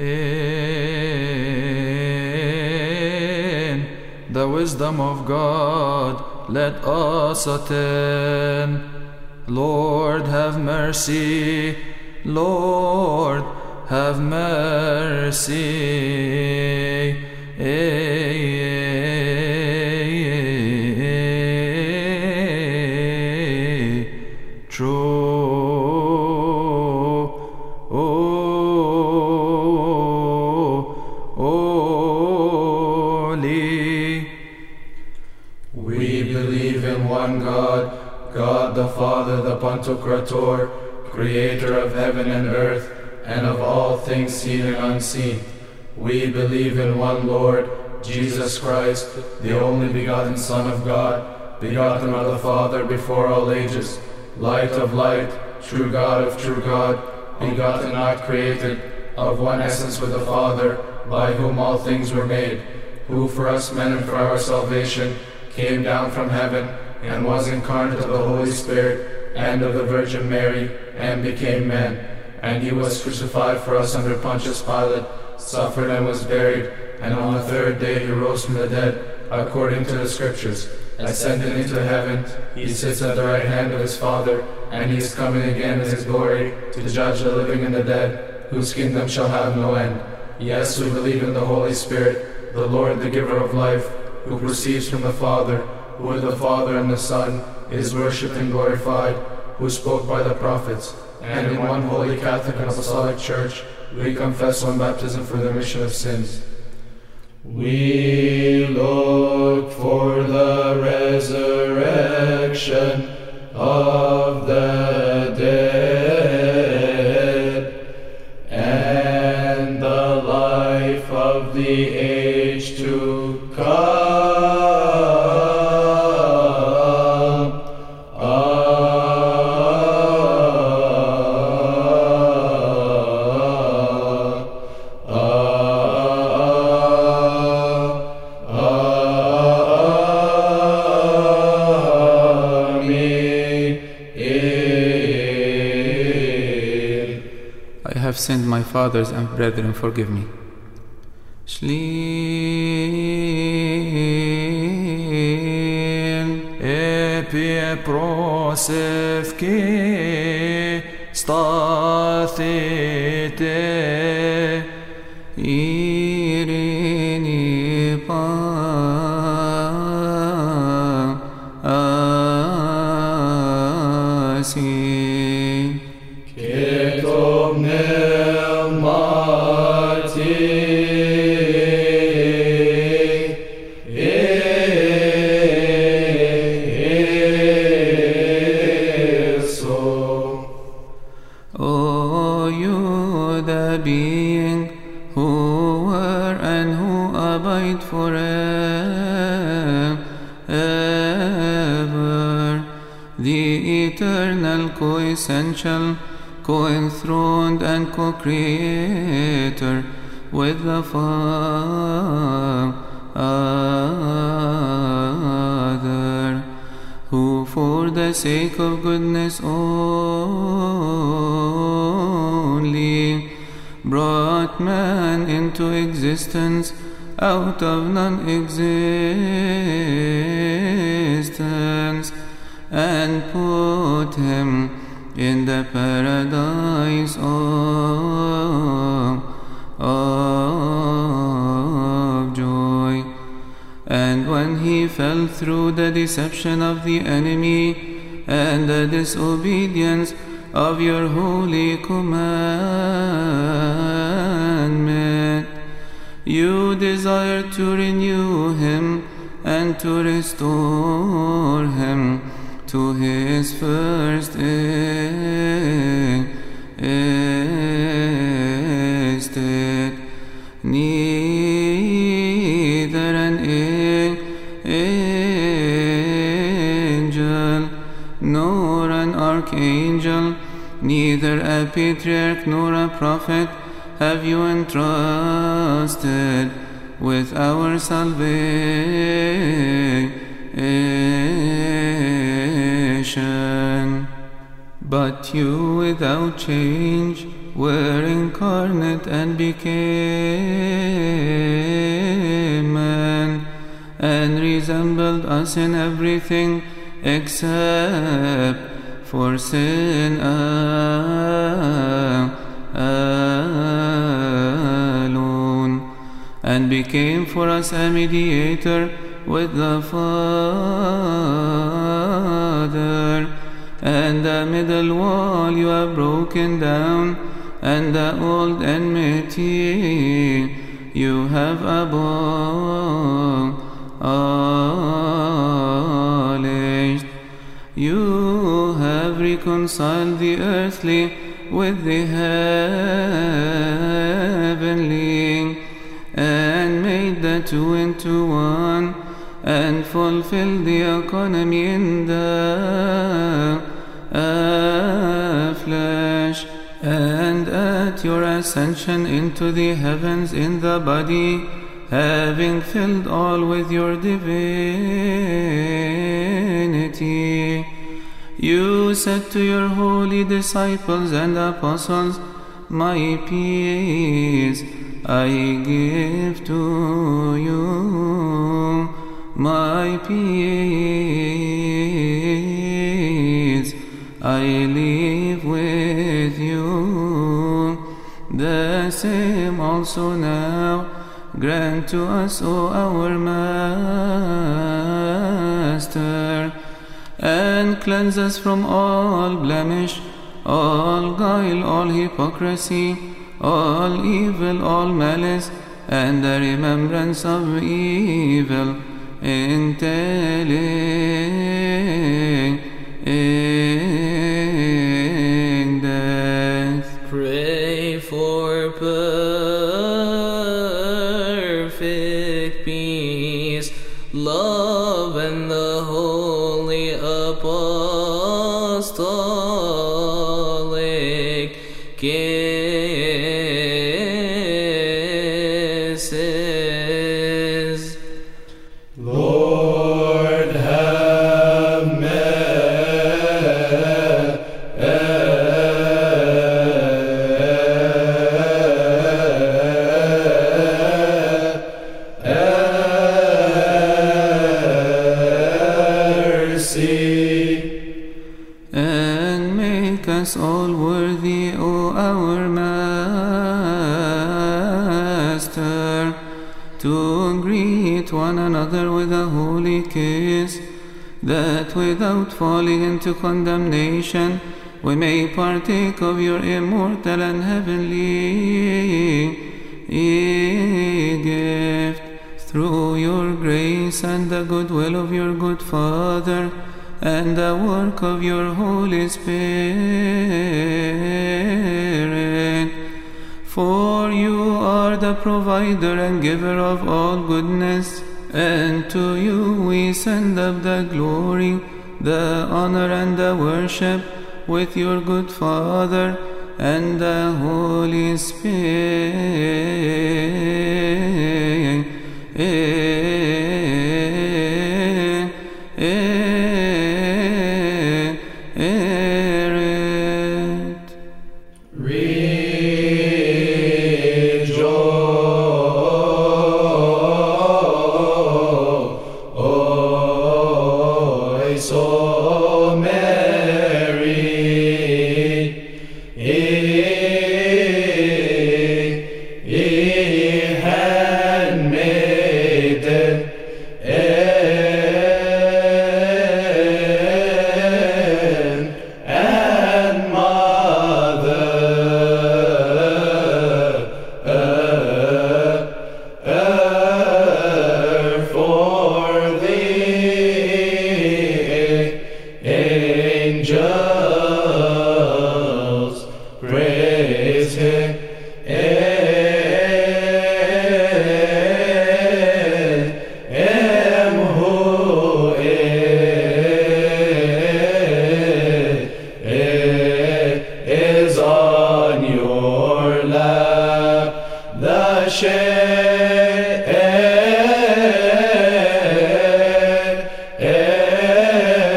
In the wisdom of God, let us attend. Lord, have mercy. Lord, have mercy. We believe in one God, God the Father, the Pantocrator, creator of heaven and earth, and of all things seen and unseen. We believe in one Lord, Jesus Christ, the only begotten Son of God, begotten of the Father before all ages, light of light, true God of true God, begotten not created, of one essence with the Father, by whom all things were made, who for us men and for our salvation came down from heaven, and was incarnate of the Holy Spirit, and of the Virgin Mary, and became man. And he was crucified for us under Pontius Pilate, suffered and was buried, and on the third day he rose from the dead, according to the Scriptures, ascended into heaven. He sits at the right hand of his Father, and he is coming again in his glory to judge the living and the dead, whose kingdom shall have no end. Yes, we believe in the Holy Spirit, the Lord, the giver of life, who proceeds from the Father, who with the Father and the Son is worshipped and glorified, who spoke by the prophets. And in one holy Catholic and Apostolic Church we confess one baptism for the remission of sins. We look for the resurrection of the dead and the life of the age to come. I have sinned, my fathers and brethren, forgive me. Shlin epie prosevki stathite Irini pa asi Ketom pneumati eso. O you, the being who were and who abide forever, the eternal, co-essential, co-enthroned and co-creator with the Father, who for the sake of goodness only brought man into existence out of non-existence and put him in the paradise of joy. And when he fell through the deception of the enemy and the disobedience of your holy commandment, you desire to renew him and to restore him to his first estate. Neither an angel nor an archangel, neither a patriarch nor a prophet have you entrusted with our salvation, but you without change were incarnate and became man, and resembled us in everything except for sin alone, and became for us a mediator with the Father. And the middle wall you have broken down, and the old enmity you have abolished. You have reconciled the earthly with the heavenly, and made the two into one, and fulfilled the economy in the flesh. And at your ascension into the heavens in the body, having filled all with your divinity, you said to your holy disciples and apostles, "My peace I give to you, my peace I leave with you. The same also now grant to us, O our Master, and cleanse us from all blemish, all guile, all hypocrisy, all evil, all malice, and the remembrance of evil death." Pray for perfect peace, love, and the holy apostolic kisses. Lord, have mercy. And make us all worthy, O our Master, to greet one another with a holy kiss, that without falling into condemnation we may partake of your immortal and heavenly gift, through your grace and the goodwill of your good Father, and the work of your Holy Spirit. For you are the provider and giver of all goodness, and to you we send up the glory, the honor, and the worship with your good Father and the Holy Spirit. Rejoice, O Mary, handmaiden, and mother, for the angels praise him. Who is on your lap, the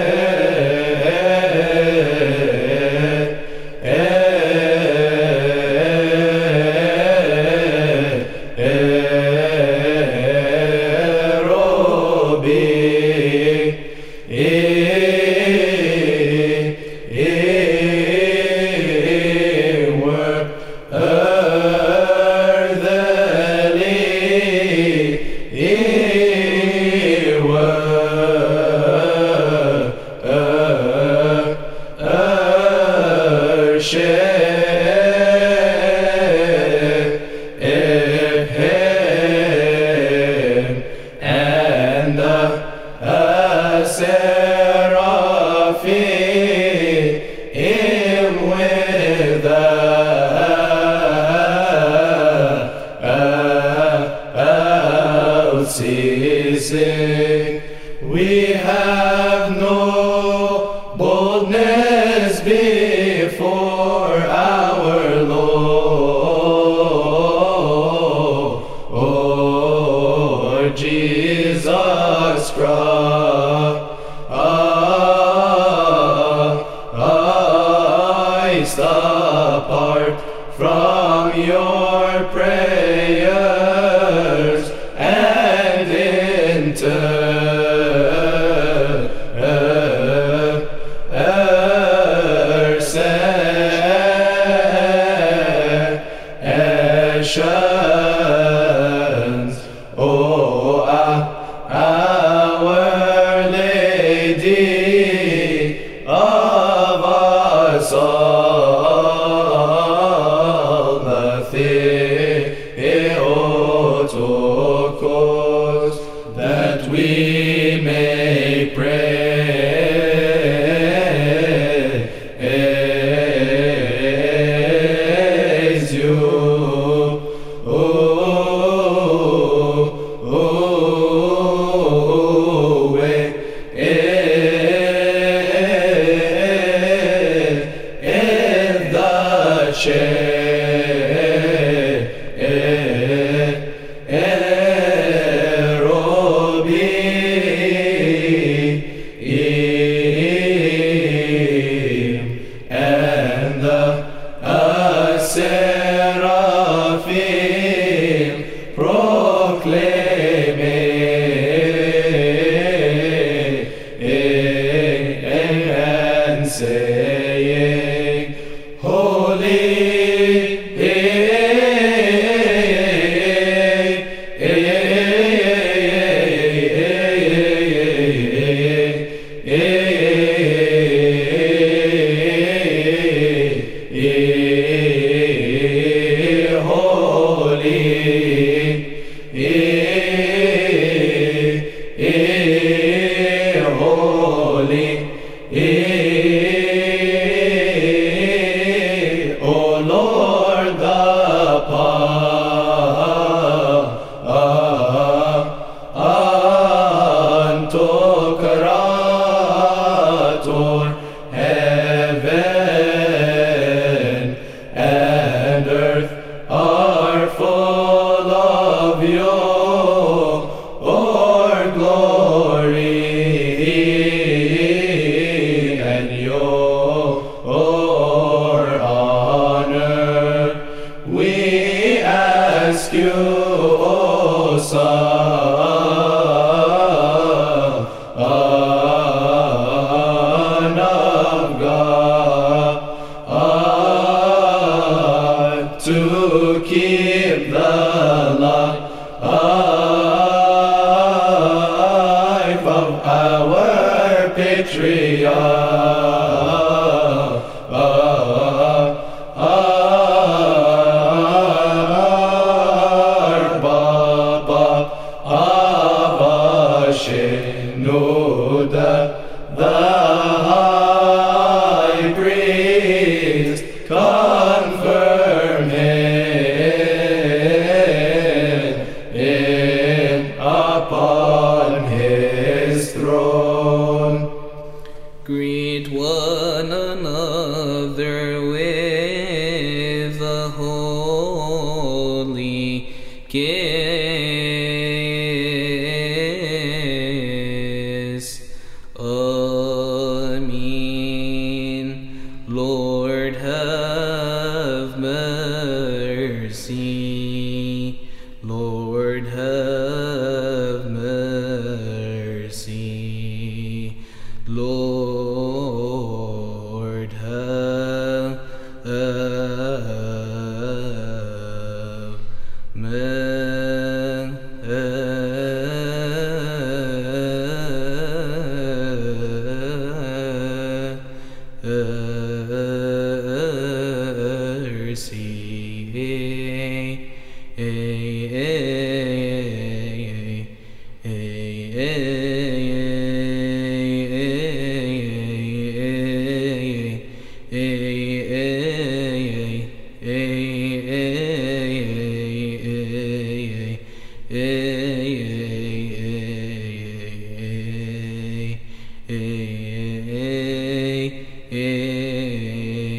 shade your prayers and intercessions. Oh, Our Lady of us all, the Theotokos, that we may praise you. And the seraphim proclaiming and saying, Holy, O Lord, the Pantocrator, heaven and earth are full of your glory and your honor. We ask you, O Son of God, to keep the life of our patriarch, Baba Abba Shenouda, the high priest, confirm him upon his throne. Greet one another with a holy kiss. Amen. Lord, have mercy. Lord, have mercy. Lord, have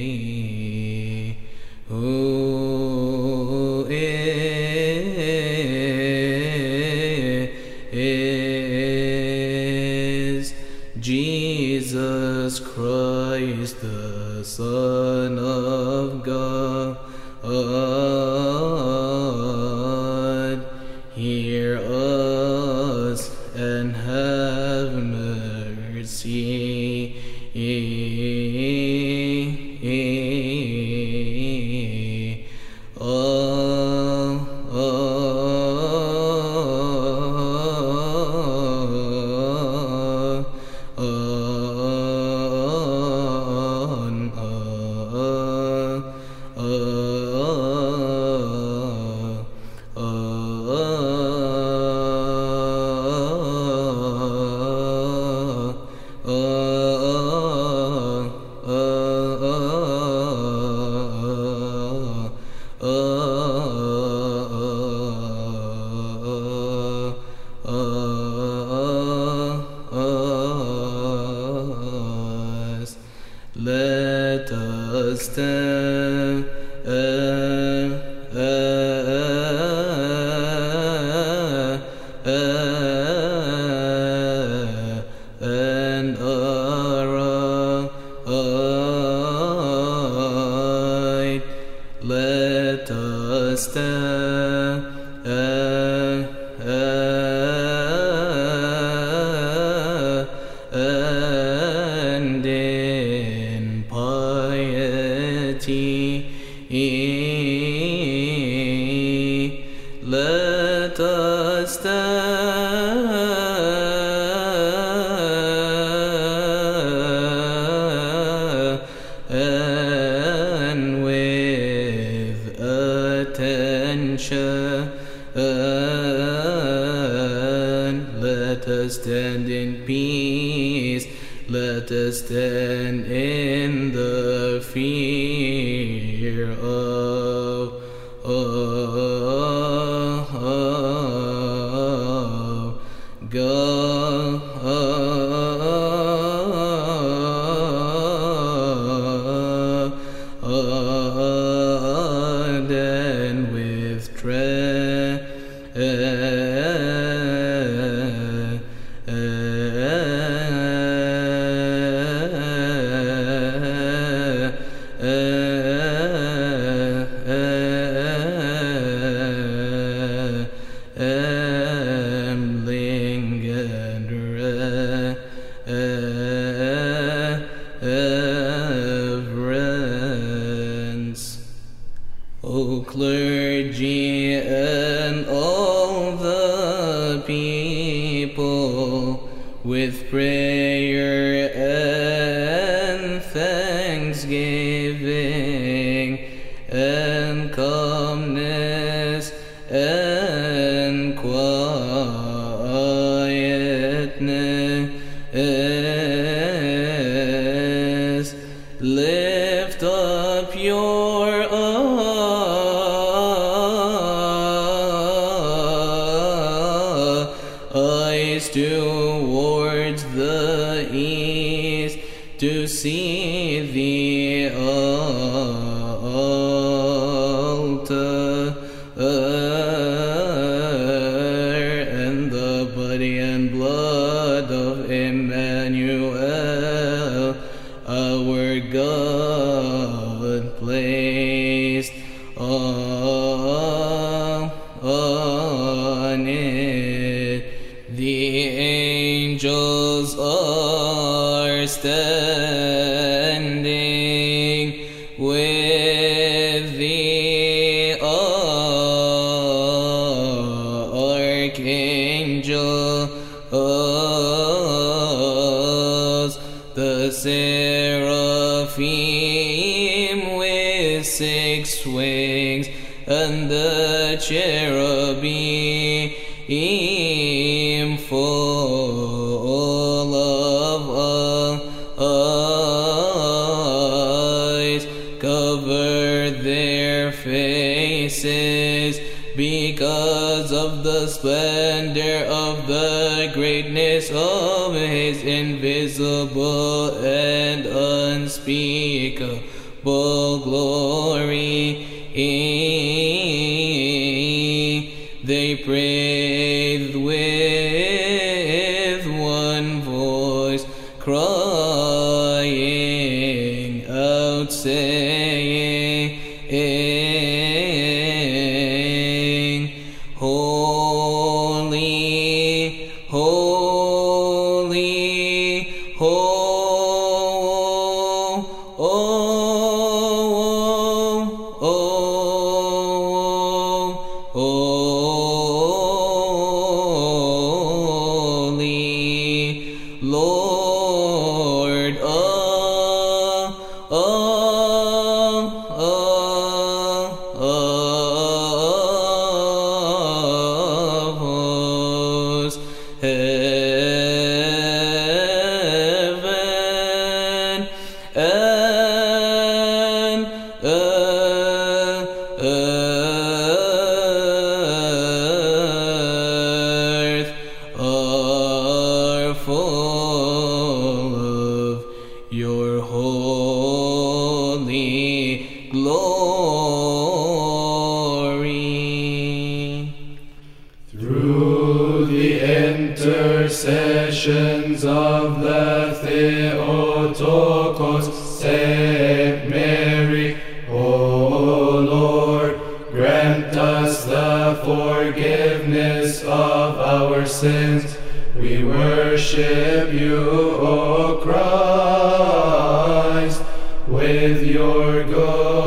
Who is Let us stand in piety. Let us stand with attention. Let us stand in peace. Let us stand in the fear of God, and with trembling and reverence. O clergy and all the people, with prayer and thanksgiving and calmness and quietness, lift up your eyes towards the east to see the altar and the body and blood of Emmanuel, our God, placed on it. The angels are standing with the archangels, the seraphim with 6 wings, and the cherubim full of eyes cover their faces because of the splendor of the greatness of His invisible and unspeakable glory. They prayed with one voice, crying out, saying, Holy, holy, holy, Lord of hosts. Heaven and intercessions of the Theotokos, Saint Mary, O Lord, grant us the forgiveness of our sins. We worship you, O Christ, with your good